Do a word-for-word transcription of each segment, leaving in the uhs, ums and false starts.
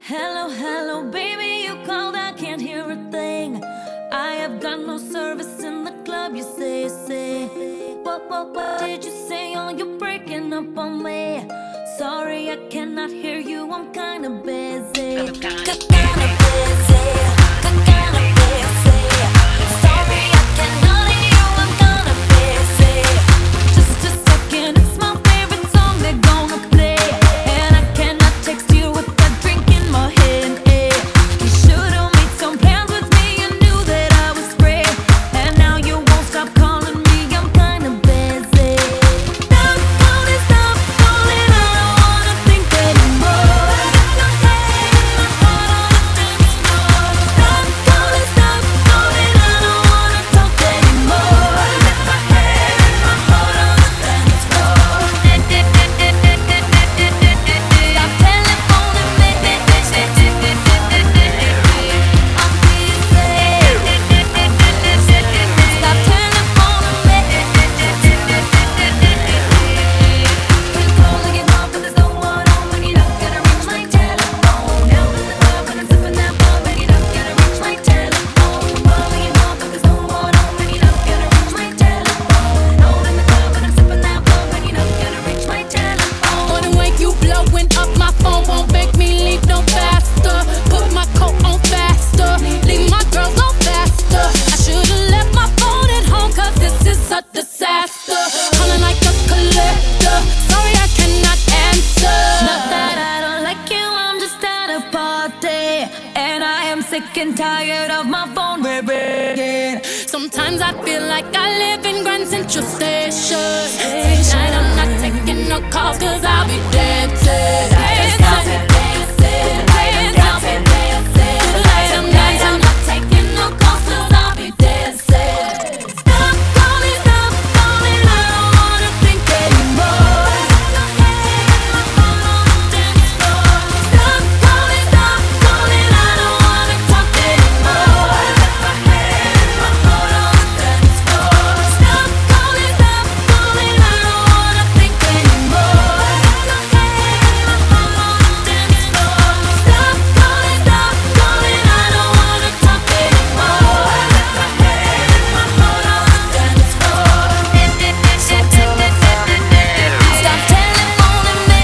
Hello, hello, baby, you called, I can't hear a thing. I have got no service in the club, you say, say. What, what, what did you say? Oh, you're breaking up on me. Sorry, I cannot hear you, I'm kinda busy. Kinda busy, kinda busy. Sorry, I cannot hear you, I'm kinda busy. Just a second, it's my favorite song they're gonna play. And I cannot text you with that drink in my hand, eh. You should've made some plans with me, you knew that I was free. And now you won't stop calling me, I'm kinda busy. Stop calling, stop calling, I don't wanna think anymore. Stop calling, stop calling, I don't wanna talk anymore. Let my head and my heart on the dance floor. Stop telephoning me. I'm busy. Stop telephoning me. Calling it off, but there's no one on when you're not gonna reach my telephone. Out in the club when I'm sipping that bub, and you're not gonna reach my telephone. Calling it off, but there's no one on when you're not gonna reach my telephone. Out in the club when I'm sipping that bub, and you're not gonna reach my telephone. Morning wake you blowing up, my phone won't make me leave no faster. Put my coat on faster, leave my girls on faster. I should've left my phone at home, cause this is a disaster. Calling like a collector, sorry I cannot answer. Not that I don't like you, I'm just at a party. And I am sick and tired of my phone ringing. Sometimes I feel like I live in Grand Central Station. Tonight I'm not taking no calls, cause I'll be dancing. Stop it, dancing. Stop it, dancing. Tonight I'm not, I'm not taking no calls, cause I'll be dancing. Stop calling, stop calling, I don't wanna think anymore. Let my head and my heart on the dance floor. Stop calling, stop calling, I don't wanna talk anymore. Let my head and my heart on the dance floor. Stop calling, stop calling, I don't wanna think anymore. Let my head and my heart on the dance floor. Stop calling, stop calling, I don't wanna talk anymore. Let my head and my heart on the dance floor. Stop telephoning me.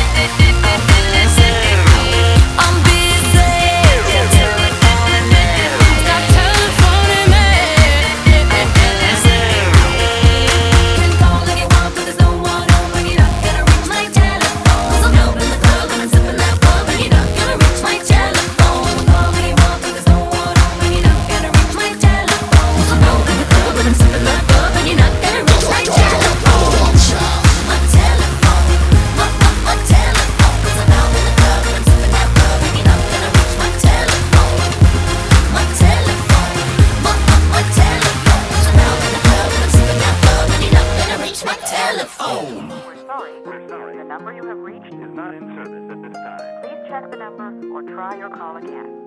I'm busy. Stop telephoning me. Can call anyone, but there's no one on when you're not gonna reach my telephone. 'Cause I'm out in the club and I'm sipping that bub, and you're not gonna reach my telephone. Call anyone, but there's no one on when you're not gonna reach my telephone. 'Cause I'm out in the club and I'm sipping that bub, and you're not gonna reach my telephone. My telephone, my, my, my telephone. 'Cause I'm out in the club and I'm sipping that bub, and you're not gonna reach my telephone. My telephone, my, my, my telephone. 'Cause I'm out in the club and I'm sipping that bub, and you're not gonna reach my telephone. We're sorry. We're sorry. The number you have reached is not in service at this time. Please check the number or try your call again.